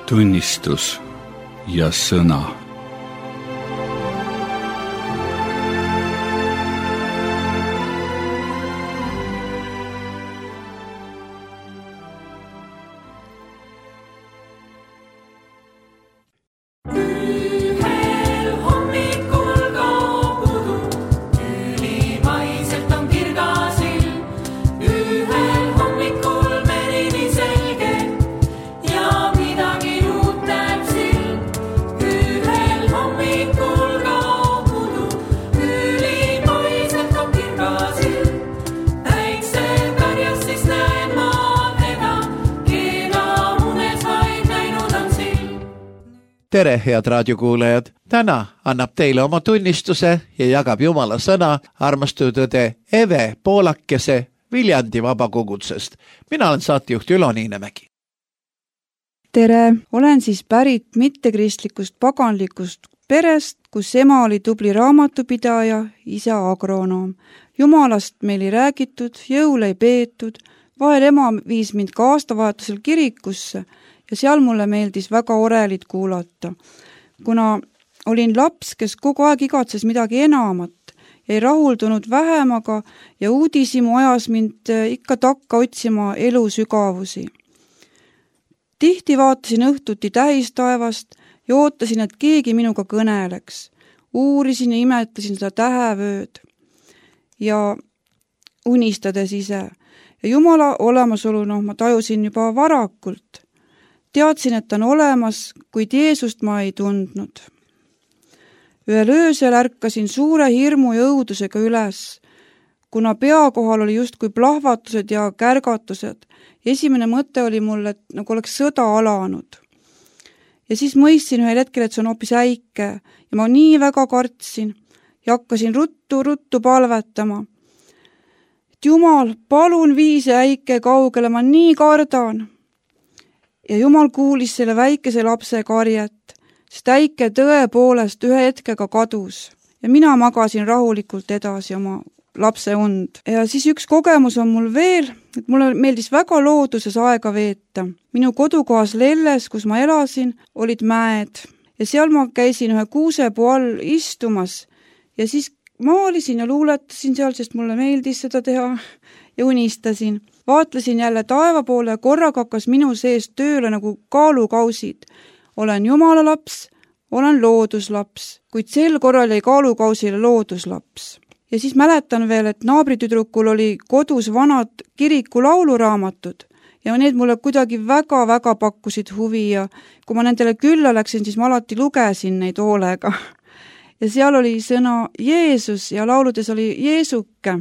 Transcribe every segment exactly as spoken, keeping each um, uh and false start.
tunnistus ja sõna. Tere, head raadiokuulajad! Täna annab teile oma tunnistuse ja jagab Jumala sõna armastutööde Eve Poolakese Viljandi vabakogutsest. Mina olen saatejuht Ülo Niinemägi. Tere! Olen siis pärit mittekristlikust paganlikust perest, kus ema oli tubli raamatupidaja, isa agronoom. Jumalast meil ei räägitud, jõule ei peetud, vahel ema viis mind ka aastavahetusel kirikusse ja seal mulle meeldis väga orelit kuulata. Kuna olin laps, kes kogu aeg igatses midagi enamat ja ei rahuldunud vähemaga ja uudisimu ajas mind ikka takka otsima elu sügavusi. Tihti vaatasin õhtuti tähistaevast ja ootasin, et keegi minuga kõneleks. Uurisin ja imetasin seda tähevööd ja unistades ise. Ja Jumala olemasolu, noh, ma tajusin juba varakult. Teadsin, et ta on olemas, kuid Jeesust ma ei tundnud. Ühel öösel ärkasin suure hirmu ja õudusega üles, kuna pea kohal oli justkui plahvatused ja kärgatused. Esimene mõte oli mul, et nagu oleks sõda alanud. Ja siis mõistsin ühel hetkel, et see on hoopis äike ja ma nii väga kartsin ja hakkasin ruttu-ruttu palvetama. Et Jumal, palun vii see äike kaugele, ma nii kardan. Ja Jumal kuulis selle väikese lapse karjet, sest äike tõepoolest ühe hetkega kadus ja mina magasin rahulikult edasi oma lapse und. Ja siis üks kogemus on mul veel, et mulle meeldis väga looduses aega veeta. Minu kodukohas Lelles, kus ma elasin, olid mäed ja seal ma käisin ühe kuusepuu all istumas ja siis maalisin ja luuletasin seal, sest mulle meeldis seda teha ja unistasin. Vaatlesin jälle taeva poole ja korraga hakkas minu sees tööle nagu kaalukausid. Olen Jumala laps, olen looduslaps, kuid sel korral jäi kaalukausile looduslaps. Ja siis mäletan veel, et naabritüdrukul oli kodus vanad kiriku lauluraamatud ja need mulle kuidagi väga-väga pakkusid huvi ja kui ma nendele külla läksin, siis ma alati lugesin neid hoolega. Ja seal oli sõna Jeesus ja lauludes oli Jeesuke.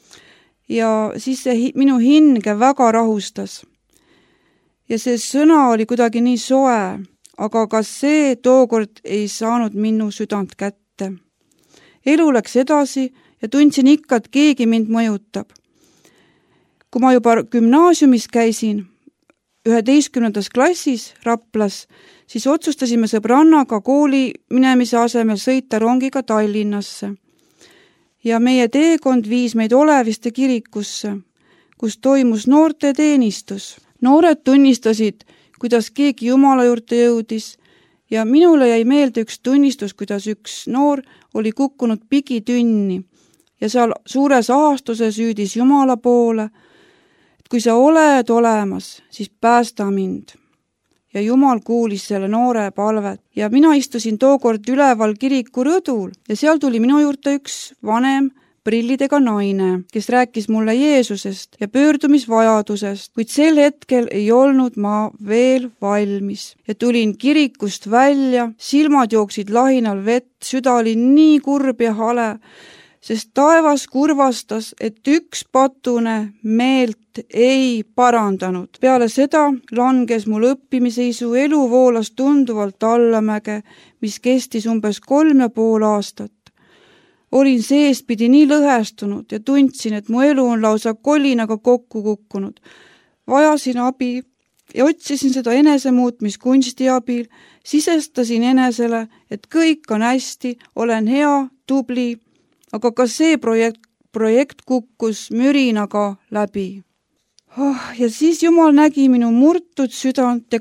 Ja siis see minu hinge väga rahustas. Ja see sõna oli kuidagi nii soe, aga ka see tookord ei saanud minu südant kätte. Elu läks edasi ja tundsin ikka, et keegi mind mõjutab. Kui ma juba gümnaasiumis käisin, üheteistkümnendas klassis Raplas, siis otsustasime sõbrannaga kooli minemise asemel sõita rongiga Tallinnasse. Ja meie teekond viis meid Oleviste kirikusse, kus toimus noorte teenistus. Noored tunnistasid, kuidas keegi Jumala juurde jõudis ja minule jäi meelde üks tunnistus, kuidas üks noor oli kukkunud pigitünni ja seal suures ahastuses hüüdis Jumala poole, et kui sa oled olemas, siis päästa mind. Ja Jumal kuulis selle noore palvet ja mina istusin tookord üleval kiriku rõdul ja seal tuli minu juurde üks vanem prillidega naine, kes rääkis mulle Jeesusest ja pöördumisvajadusest, kuid sel hetkel ei olnud ma veel valmis. Ja tulin kirikust välja, silmad jooksid lahinal vett, süda oli nii kurb ja hale, sest taevas kurvastas, et üks patune meelt ei parandanud. Peale seda langes mul õppimisisu, elu voolas tunduvalt allamäge, mis kestis umbes kolm ja pool aastat. Olin seespidi nii lõhestunud ja tundsin, et mu elu on lausa kolinaga kokku kukkunud. Vajasin abi ja otsisin seda enesemuutmiskunsti abil, sisestasin enesele, et kõik on hästi, olen hea, tubli, aga ka see projekt, projekt kukkus mürinaga läbi. Oh, ja siis Jumal nägi minu murtud südant ja kat-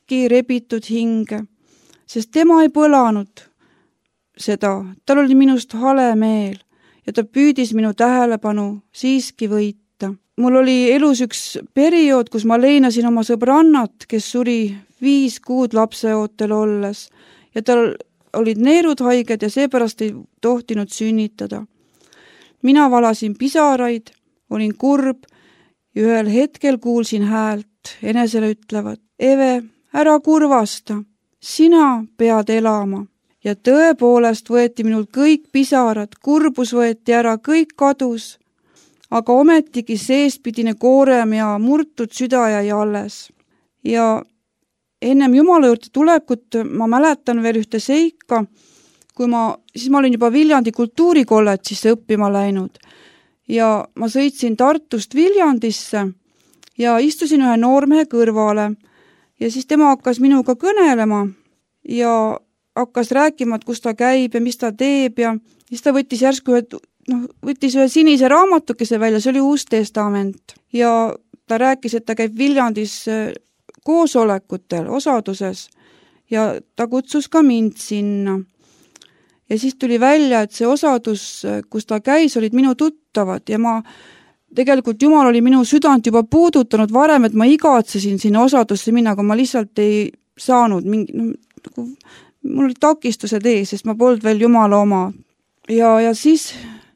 kõiki rebitud hinge, sest tema ei põlanud seda, tal oli minust hale meel ja ta püüdis minu tähelepanu siiski võita. Mul oli elus üks periood, kus ma leinasin oma sõbrannat, kes suri viis kuud lapseootel olles ja tal olid neerud haiged ja seepärast ei tohtinud sünnitada. Mina valasin pisaraid, olin kurb ja ühel hetkel kuulsin häält enesele ütlevat: Eve, ära kurvasta, sina pead elama. Ja tõepoolest võeti minult kõik pisarad, kurbus võeti ära, kõik kadus, aga ometigi seespidine koorem ja murtud süda jäi alles. Ja ennem Jumala juurde tulekut ma mäletan veel ühte seika, kui ma, siis ma olin juba Viljandi kultuurikolledžisse õppima läinud ja ma sõitsin Tartust Viljandisse ja istusin ühe noormehe kõrvale ja siis tema hakkas minuga kõnelema ja hakkas rääkima, et kus ta käib ja mis ta teeb ja siis ta võttis järsku ühe, noh, võttis ühe sinise raamatukese välja, see oli Uus Testament ja ta rääkis, et ta käib Viljandis koosolekutel, osaduses ja ta kutsus ka mind sinna. Ja siis tuli välja, et see osadus, kus ta käis, olid minu tuttavad ja ma tegelikult Jumal oli minu südant juba puudutanud varem, et ma igatsesin sinna osadusse minna, aga ma lihtsalt ei saanud mingi, no, nagu mul olid takistused ees, sest ma polnud veel Jumala oma. Ja, ja siis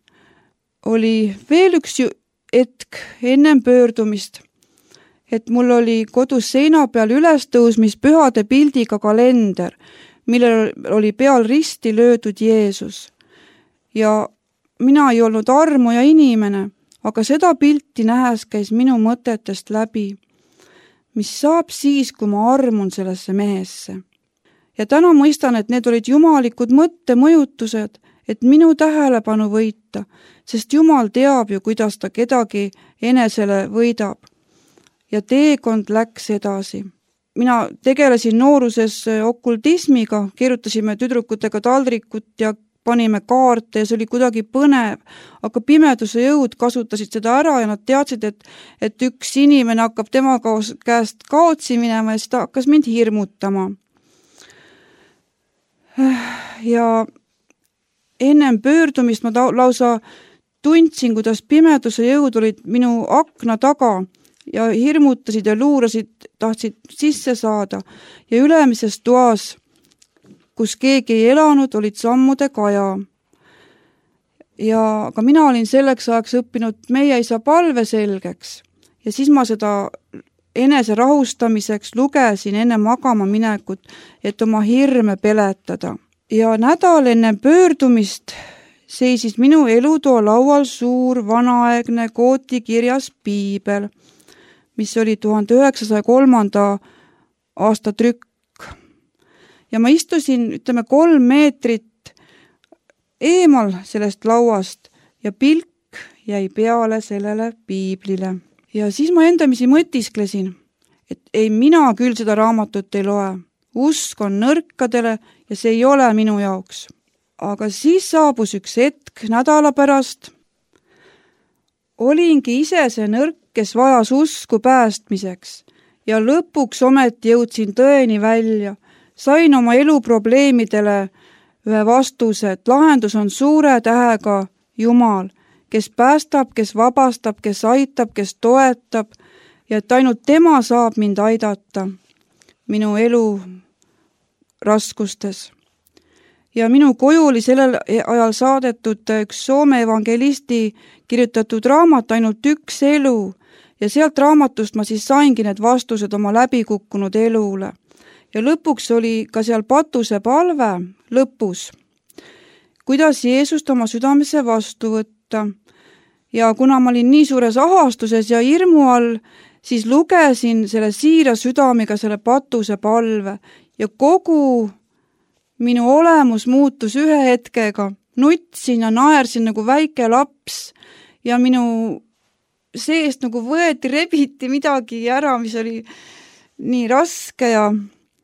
oli veel üks hetk ennem pöördumist, et mul oli kodus seina peal ülestõusmis pühade pildiga kalender, millel oli peal risti löödud Jeesus. Ja mina ei olnud armuja inimene, aga seda pilti nähes käis minu mõtetest läbi. Mis saab siis, kui ma armun sellesse mehesse? Ja täna mõistan, et need olid jumalikud mõttemõjutused, et minu tähelepanu võita, sest Jumal teab ju, kuidas ta kedagi enesele võidab. Ja teekond läks edasi. Mina tegelesin nooruses okultismiga, keerutasime tüdrukutega taldrikut ja panime kaarte ja see oli kuidagi põnev, aga pimeduse jõud kasutasid seda ära ja nad teadsid, et, et üks inimene hakkab tema käest kaotsi minema ja siis ta hakkas mind hirmutama. Ja ennem pöördumist ma ta- lausa tundsin, kuidas pimeduse jõud olid minu akna taga ja hirmutasid ja luurasid, tahtsid sisse saada ja ülemises toas, kus keegi ei elanud, olid sammude kaja. Ja aga mina olin selleks ajaks õppinud meie isa palve selgeks ja siis ma seda enese rahustamiseks lugesin enne magama minekut, et oma hirme peletada. Ja nädal enne pöördumist seisis minu elutoa laual suur vanaaegne kooti kirjas piibel, mis oli tuhande üheksasaja kolmanda aasta trükk. Ja ma istusin, ütleme, kolm meetrit eemal sellest lauast ja pilk jäi peale sellele piiblile. Ja siis ma endamisi mõtisklesin, et ei, mina küll seda raamatut ei loe. Usk on nõrkadele ja see ei ole minu jaoks. Aga siis saabus üks hetk nädala pärast. Olingi ise see nõrk, kes vajas usku päästmiseks ja lõpuks ometi jõudsin tõeni välja. Sain oma elu probleemidele ühe vastuse, et lahendus on suure tähega Jumal, kes päästab, kes vabastab, kes aitab, kes toetab ja et ainult tema saab mind aidata minu elu raskustes. Ja minu koju oli sellel ajal saadetud üks Soome evangelisti kirjutatud raamat Ainult üks elu ja sealt raamatust ma siis saingi need vastused oma läbikukkunud elule. Ja lõpuks oli ka seal patuse palve lõpus, kuidas Jeesust oma südamesse vastu võtta. Ja kuna ma olin nii suures ahastuses ja hirmu all, siis lugesin selle siira südamiga selle patuse palve ja kogu minu olemus muutus ühe hetkega. Nutsin ja naersin nagu väike laps ja minu seest nagu võeti, rebiti midagi ära, mis oli nii raske ja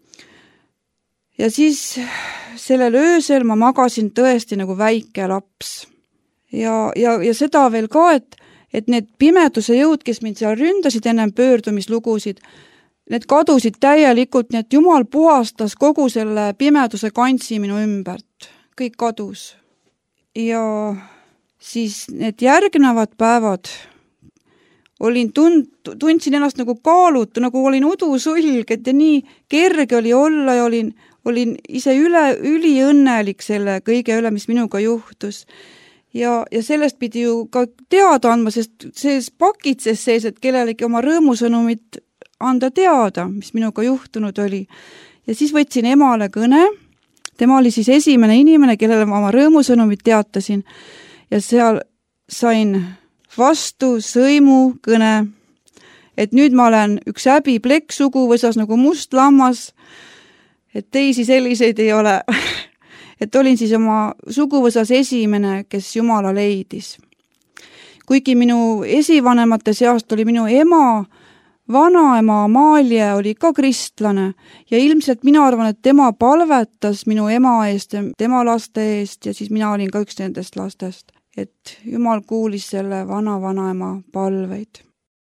ja siis sellel öösel ma magasin tõesti nagu väike laps. Ja, ja, ja seda veel ka, et, et need pimeduse jõud, kes mind seal ründasid ennem pöördumislugusid, need kadusid täielikult, nii et Jumal puhastas kogu selle pimeduse kantsi minu ümbert. Kõik kadus. Ja siis need järgnevad päevad olin tund, tundsin ennast nagu kaalutu, nagu olin udusulg, et nii kerge oli olla ja olin, olin ise üle, üliõnnelik selle kõige üle, mis minuga juhtus. Ja, ja sellest pidi ju ka teada andma, sest see pakitses sees, et kellelegi oma rõõmusõnumit anda teada, mis minuga juhtunud oli. Ja siis võtsin emale kõne, tema oli siis esimene inimene, kellele ma oma rõõmusõnumit teatasin ja seal sain vastu sõimu kõne, et nüüd ma olen üks häbi plekk suguvõsas nagu must lammas, et teisi selliseid ei ole. Et olin siis oma suguvõsas esimene, kes Jumala leidis. Kuigi minu esivanemate seast oli minu ema, vanaema Amalie oli ka kristlane ja ilmselt mina arvan, et tema palvetas minu ema eest ja tema laste eest ja siis mina olin ka üks nendest lastest. Et Jumal kuulis selle vana-vanaema palveid.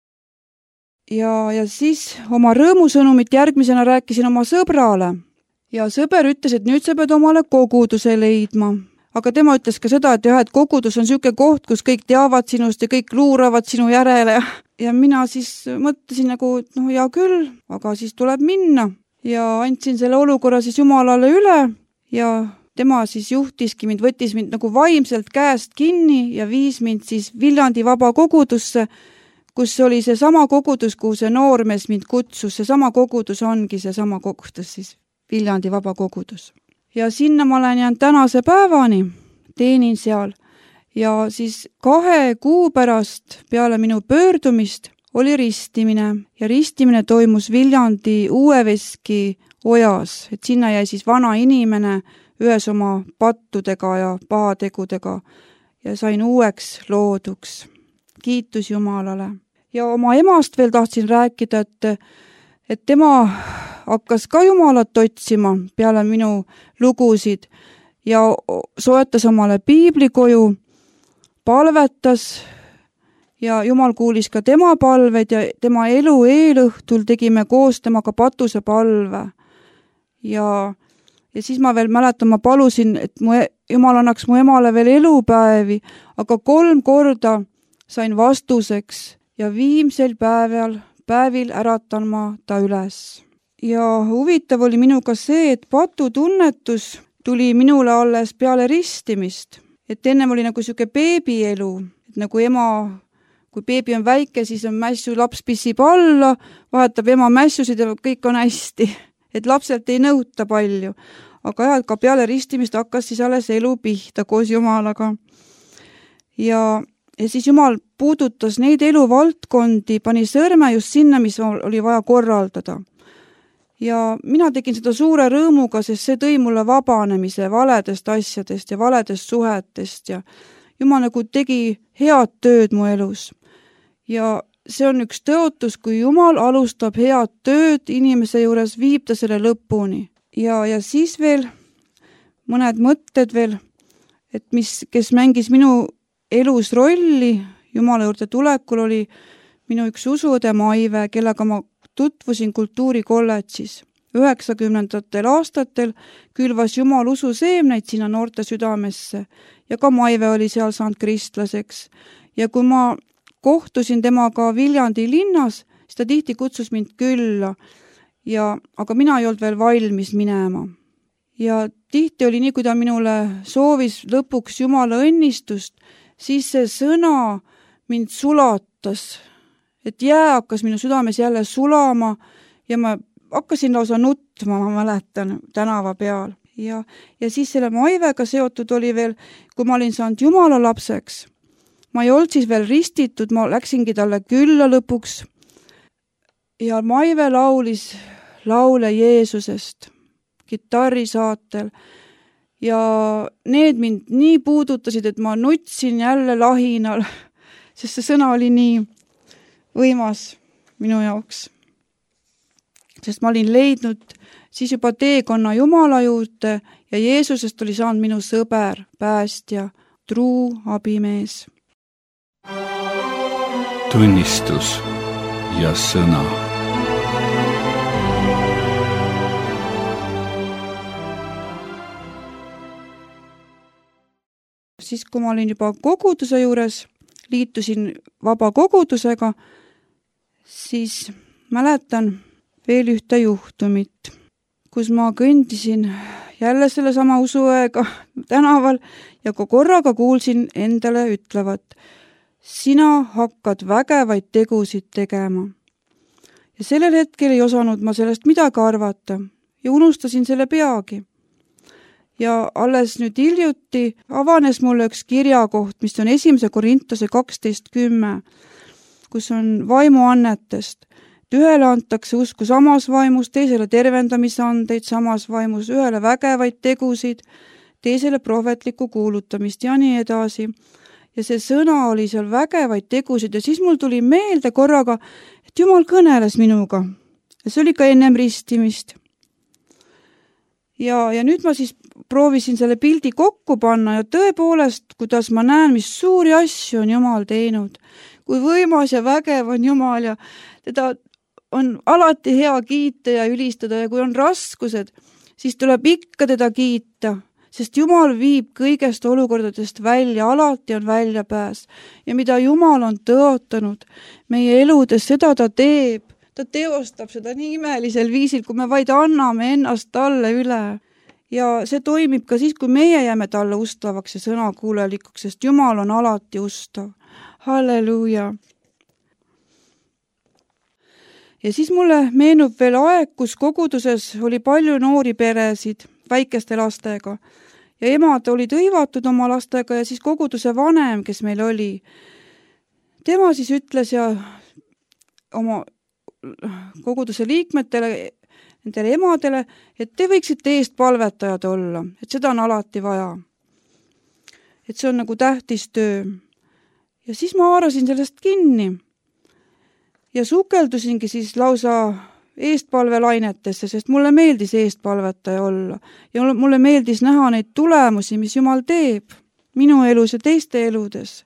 Ja, ja siis oma rõõmusõnumit järgmisena rääkisin oma sõbrale. Ja sõber ütles, et nüüd sa pead omale koguduse leidma. Aga tema ütles ka seda, et jah, et kogudus on siuke koht, kus kõik teavad sinust ja kõik luuravad sinu järele. Ja mina siis mõtlesin nagu, et noh, hea küll, aga siis tuleb minna. Ja andsin selle olukorra siis Jumalale üle ja tema siis juhtiski mind, võttis mind nagu vaimselt käest kinni ja viis mind siis Viljandi vaba kogudusse, kus oli see sama kogudus, kuhu see noormees mind kutsus. See sama kogudus ongi see sama kogudus siis, Viljandi vaba kogudus. Ja sinna ma olen jäänud tänase päevani, teenin seal. Ja siis kahe kuu pärast peale minu pöördumist oli ristimine ja ristimine toimus Viljandi Uueveski ojas, et sinna jäi siis vana inimene ühes oma pattudega ja pahategudega ja sain uueks looduks. Kiitus Jumalale. Ja oma emast veel tahtsin rääkida, et, et tema hakkas ka Jumalat otsima peale minu lugusid ja soetas omale piiblikoju, palvetas ja Jumal kuulis ka tema palveid ja tema elu eelõhtul tegime koos temaga patuse palve. Ja Ja siis ma veel mäletan, ma palusin, et mu, Jumal annaks mu emale veel elupäevi, aga kolm korda sain vastuseks ja viimsel päeval, päevil äratan ma ta üles. Ja huvitav oli minuga see, et patutunnetus tuli minule alles peale ristimist. Et ennem oli nagu siuke beebielu, et nagu ema, kui beebi on väike, siis on mässu, laps pissib alla, vahetab ema mässusid ja kõik on hästi. Et lapselt ei nõuta palju, aga jah, ka peale ristimist hakkas siis alles elu pihta koos Jumalaga. Ja, ja siis Jumal puudutas neid eluvaldkondi, pani sõrme just sinna, mis oli vaja korraldada. Ja mina tegin seda suure rõõmuga, sest see tõi mulle vabanemise valedest asjadest ja valedest suhetest ja Jumal nagu tegi head tööd mu elus. Ja see on üks tõotus, kui Jumal alustab head tööd inimese juures, viib ta selle lõpuni. Ja, ja siis veel mõned mõtted veel, et mis, kes mängis minu elus rolli, Jumala juurde tulekul oli minu üks usuõde Maive, kellega ma tutvusin kultuurikolledžis. üheksakümnendatel aastatel külvas Jumal ususeemneid sinna noorte südamesse ja ka Maive oli seal saanud kristlaseks. Ja kui ma kohtusin temaga Viljandi linnas, siis ta tihti kutsus mind külla, ja, aga mina ei olnud veel valmis minema. Ja tihti oli nii, kui ta minule soovis lõpuks Jumala õnnistust, siis see sõna mind sulatas, et jää hakkas minu südames jälle sulama ja ma hakkasin lausa nutma, ma mäletan, tänava peal. Ja, ja siis selle Maivega seotud oli veel, kui ma olin saanud Jumala lapseks, ma ei olnud siis veel ristitud, ma läksingi talle külla lõpuks ja Maive laulis laule Jeesusest kitarrisaatel ja need mind nii puudutasid, et ma nutsin jälle lahinal, sest see sõna oli nii võimas minu jaoks. Sest ma olin leidnud siis juba teekonna Jumala juurde ja Jeesusest oli saanud minu sõber, päästja, truu abimees. Tunnistus ja sõna. siis, kui ma olin juba koguduse juures, liitusin vaba kogudusega, siis mäletan veel ühte juhtumit, kus ma kõndisin jälle selle sama usuõega tänaval ja kui korraga kuulsin endale ütlevat, sina hakkad vägevaid tegusid tegema. Ja sellel hetkel ei osanud ma sellest midagi arvata ja unustasin selle peagi. Ja alles nüüd hiljuti avanes mulle üks kirjakoht, mis on esimese Korintuse kaksteist kümme, kus on vaimuannetest. Ühele antakse usku samas vaimus, teisele tervendamisandeid samas vaimus, ühele vägevaid tegusid, teisele prohvetlikku kuulutamist ja nii edasi. Ja see sõna oli seal vägevaid tegusid ja siis mul tuli meelde korraga, et Jumal kõneles minuga. Ja see oli ka ennem ristimist. Ja, ja nüüd ma siis proovisin selle pildi kokku panna ja tõepoolest, kuidas ma näen, mis suuri asju on Jumal teinud. Kui võimas ja vägev on Jumal ja teda on alati hea kiita ja ülistada ja kui on raskused, siis tuleb ikka teda kiita, sest Jumal viib kõigest olukordadest välja, alati on väljapääs. Ja mida Jumal on tõotanud meie eludes, seda ta teeb. Ta teostab seda nii imelisel viisil, kui me vaid anname ennast talle üle. Ja see toimib ka siis, kui meie jääme talle ustavaks ja sõnakuulelikuks, sest Jumal on alati ustav. Halleluuja! Ja siis mulle meenub veel aeg, kus koguduses oli palju noori peresid väikeste lastega. Ja emad olid hõivatud oma lastega ja siis koguduse vanem, kes meil oli. Tema siis ütles ja oma koguduse liikmetele, nendele emadele, et te võiksite eest palvetajad olla, et seda on alati vaja. Et see on nagu tähtis töö. Ja siis ma haarasin sellest kinni ja sukeldusingi siis lausa eestpalvelainetesse, sest mulle meeldis eestpalvetaja olla ja mulle meeldis näha neid tulemusi, mis Jumal teeb minu elus ja teiste eludes.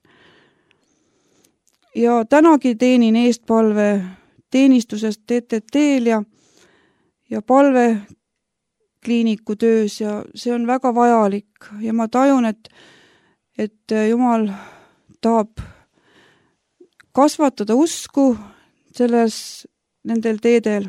Ja tänagi teenin eestpalve teenistusest T T T-l ja, ja palvekliiniku töös ja see on väga vajalik ja ma tajun, et, et Jumal tahab kasvatada usku selles, nendel teedel.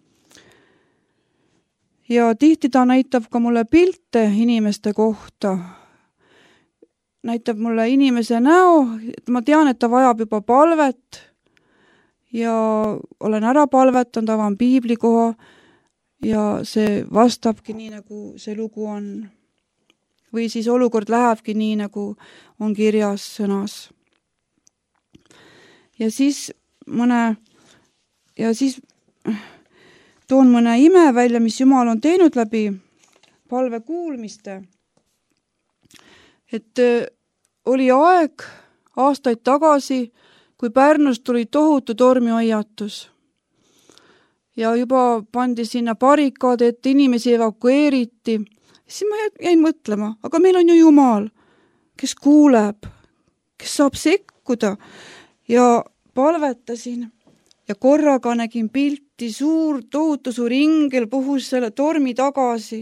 Ja tihti ta näitab ka mulle pilte inimeste kohta. Näitab mulle inimese näo, et ma tean, et ta vajab juba palvet ja olen ära palvetanud, avan piiblikoha ja see vastabki nii, nagu see lugu on. Või siis olukord lähebki nii, nagu on kirjas sõnas. Ja siis mõne, ja siis toon mõne ime välja, mis Jumal on teinud läbi palve kuulmiste. Et oli aeg aastaid tagasi, kui Pärnus tuli tohutu tormihoiatus. Ja juba pandi sinna barrikaad, et inimesi evakueeriti. Siis ma jäin mõtlema, aga meil on ju Jumal, kes kuuleb, kes saab sekkuda. Ja palvetasin ja korraga nägin pilti, suur, tohutu suur ingel puhus selle tormi tagasi.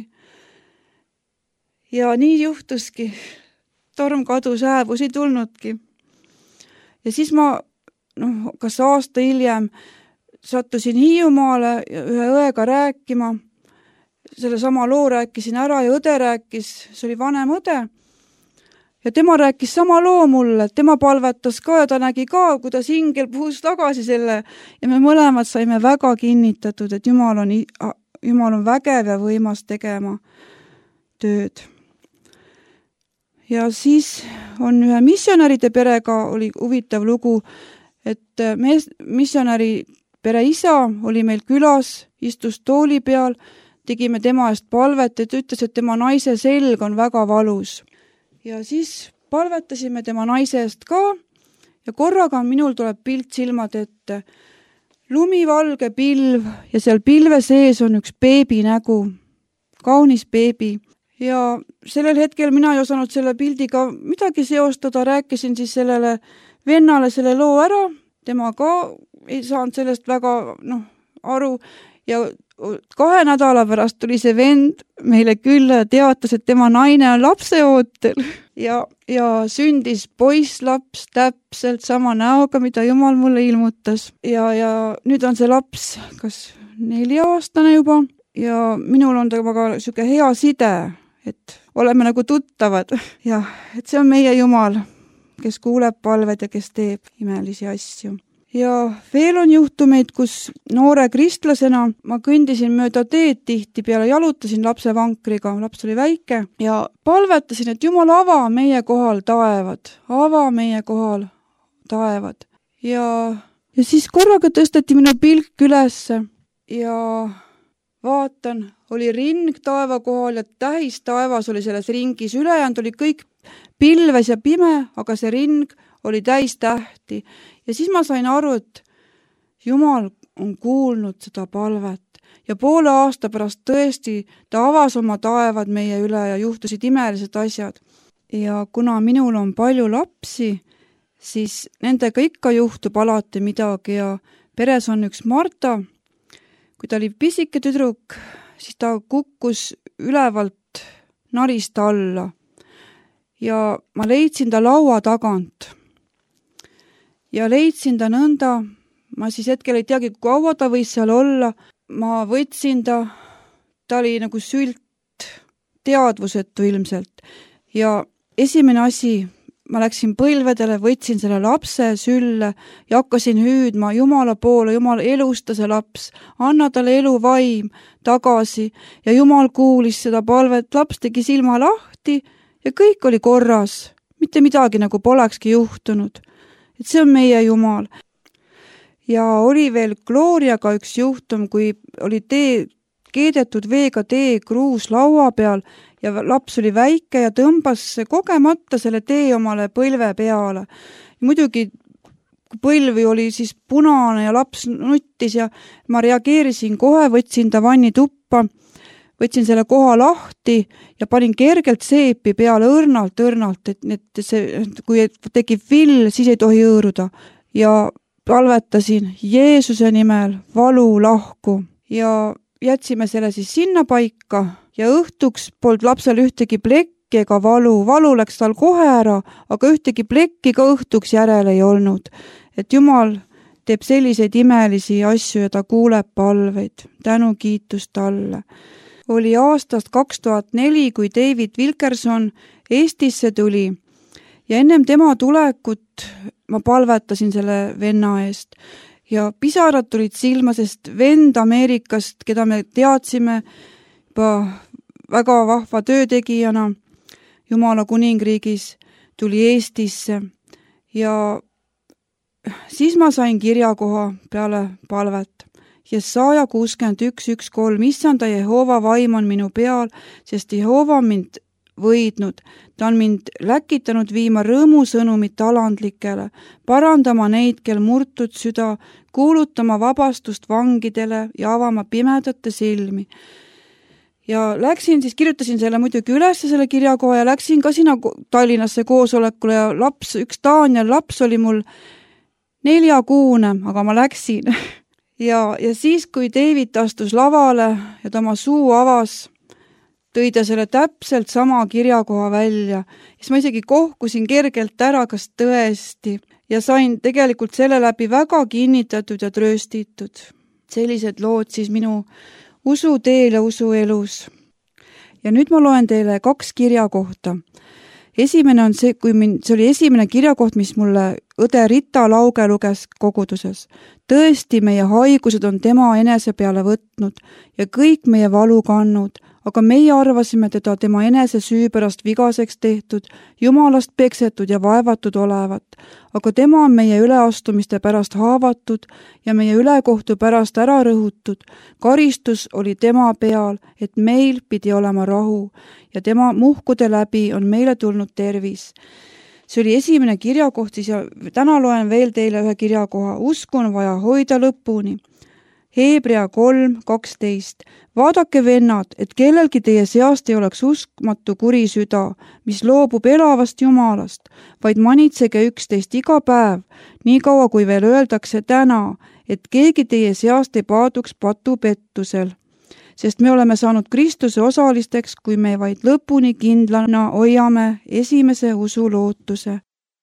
Ja nii juhtuski. Torm kadus, hääbus ei tulnudki. Ja siis ma, noh, kas aasta hiljem sattusin Hiiumaale ühe õega rääkima. Selle sama loo rääkisin ära ja õde rääkis, see oli vanem õde. Ja tema rääkis sama loo mulle, tema palvetas ka ja ta nägi ka, kuidas ingel puhus tagasi selle. Ja me mõlemad saime väga kinnitatud, et Jumal on, Jumal on vägev ja võimas tegema tööd. Ja siis on ühe missionäride perega oli huvitav lugu, et mees, missionäri pere isa oli meil külas, istus tooli peal, tegime tema eest palvet, et ütles, et tema naise selg on väga valus. Ja siis palvetasime tema naise eest ka ja korraga minul tuleb pilt silmad ette. Lumivalge pilv ja seal pilve sees on üks beebi nägu, kaunis beebi. Ja sellel hetkel mina ei osanud selle pildiga midagi seostada, rääkisin siis sellele vennale selle loo ära, tema ka ei saanud sellest väga noh, aru ja kahe nädala pärast tuli see vend meile külla ja teatas, et tema naine on lapseootel ja, ja sündis poisslaps täpselt sama näoga, mida Jumal mulle ilmutas. Ja, ja nüüd on see laps kas nelja-aastane juba ja minul on temaga siuke hea side, et oleme nagu tuttavad. Ja, et see on meie Jumal, kes kuuleb palved ja kes teeb imelisi asju. Ja veel on juhtumeid, kus noore kristlasena ma kõndisin mööda teed tihti peale, jalutasin lapse vankriga, laps oli väike ja palvetasin, et Jumal, ava meie kohal taevad, ava meie kohal taevad. Ja, ja siis korraga tõsteti minu pilk ülesse ja vaatan, oli ring taeva kohal ja tähis taevas oli selles ringis, ülejäänud oli kõik pilves ja pime, aga see ring oli täis tähti. Ja siis ma sain aru, et Jumal on kuulnud seda palvet ja poole aasta pärast tõesti ta avas oma taevad meie üle ja juhtusid imelised asjad. Ja kuna minul on palju lapsi, siis nendega ikka juhtub alati midagi ja peres on üks Marta. Kui ta oli pisike tüdruk, siis ta kukkus ülevalt narist alla ja ma leidsin ta laua tagant. Ja leidsin ta nõnda, ma siis hetkel ei teagi, kui kaua ta võis seal olla, ma võtsin ta, ta oli nagu sült teadvusetu ilmselt. Ja esimene asi, ma läksin põlvedele, võtsin selle lapse sülle ja hakkasin hüüdma Jumala poole, Jumal, elusta see laps, anna talle eluvaim tagasi ja Jumal kuulis seda palvet, laps tegi silma lahti ja kõik oli korras, mitte midagi nagu polekski juhtunud. Et see on meie Jumal. Ja oli veel Gloriaga üks juhtum, kui oli tee, keedetud veega tee kruus laua peal ja laps oli väike ja tõmbas kogemata selle tee omale põlve peale. Ja muidugi põlvi oli siis punane ja laps nuttis ja ma reageerisin kohe, võtsin ta vanni tuppa, võtsin selle koha lahti ja panin kergelt seepi peale õrnalt, õrnalt, et, et see, kui tekib vill, siis ei tohi õõruda. Ja palvetasin Jeesuse nimel valu lahku ja jätsime selle siis sinna paika ja õhtuks polnud lapsel ühtegi plekki ega valu. Valu läks tal kohe ära, aga ühtegi plekki ka õhtuks järele ei olnud. Et Jumal teeb selliseid imelisi asju ja ta kuuleb palveid. Tänu kiitus talle. Oli aastast kaks tuhat neli, kui David Wilkerson Eestisse tuli ja ennem tema tulekut ma palvetasin selle venna eest ja pisarad tulid silma, sest vend Ameerikast, keda me teadsime juba väga vahva töötegijana Jumala kuningriigis, tuli Eestisse ja siis ma sain kirjakoha peale palvet. Jesaja kuuskümmend üks, üks kolm, issanda Jehova vaim on minu peal, sest Jehova on mind võidnud. Ta on mind läkitanud viima rõõmusõnumit alandlikele, parandama neid, kel murtud süda, kuulutama vabastust vangidele ja avama pimedate silmi. Ja läksin siis, kirjutasin selle muidugi üles selle kirjakoha ja läksin ka sinna Tallinnasse koosolekule ja laps, üks Daniel laps oli mul neljakuune, aga ma läksin. Ja, ja siis, kui David astus lavale ja ta oma suu avas, tõi ta selle täpselt sama kirjakoha välja. Siis ma isegi kohkusin kergelt ära, kas tõesti. Ja sain tegelikult selle läbi väga kinnitatud ja trööstitud. Sellised lood siis minu usu teel ja usu elus. Ja nüüd ma loen teile kaks kirjakohta. Esimene on see, kui min, see oli esimene kirjakoht, mis mulle õde Rita Lauge luges koguduses. Tõesti, meie haigused on tema enese peale võtnud ja kõik meie valu kannud, aga meie arvasime teda tema enese süü pärast vigaseks tehtud, Jumalast peksetud ja vaevatud olevat. Aga tema on meie üleastumiste pärast haavatud ja meie ülekohtu pärast ära rõhutud. Karistus oli tema peal, et meil pidi olema rahu ja tema muhkude läbi on meile tulnud tervis. See oli esimene kirjakoht siis ja täna loen veel teile ühe kirjakoha. Usku on vaja hoida lõpuni. Heebrea kolm kaksteist. Vaadake vennad, et kellelgi teie seast ei oleks uskmatu kuri süda, mis loobub elavast Jumalast, vaid manitsege üksteist iga päev, nii kaua kui veel öeldakse täna, et keegi teie seast ei paaduks patupettusel. sest me oleme saanud Kristuse osalisteks, kui me vaid lõpuni kindlana hoiame esimese usu lootuse.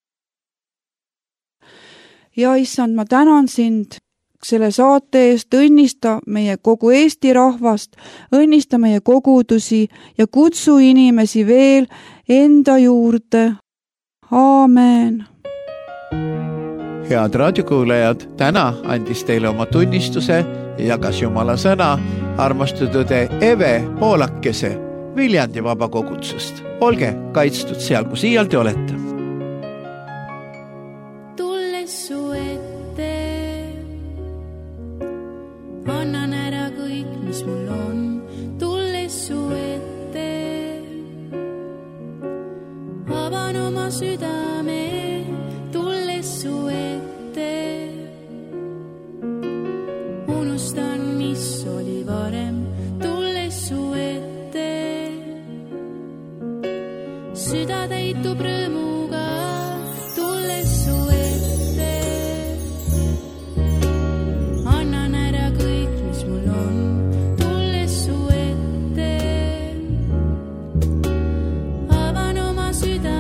Ja issand, ma tänan sind selle saate eest, õnnista meie kogu Eesti rahvast, õnnista meie kogudusi ja kutsu inimesi veel enda juurde. Aamen. Head raadiokuulajad, täna andis teile oma tunnistuse ja jagas Jumala sõna armastatud Eve Poolakese Viljandi vabakogutsust. Olge kaitstud seal, kus iialdi olete. Tulles su ette, annan ära kõik, mis mul on. Tulles su ette, avan oma südame. Tulles su ette, unustan, mis oli varem. Tulles su ette, süda täitub rõõmuga. Tulles su ette, annan ära kõik, mis mul on. Tulles su ette, avan oma süda.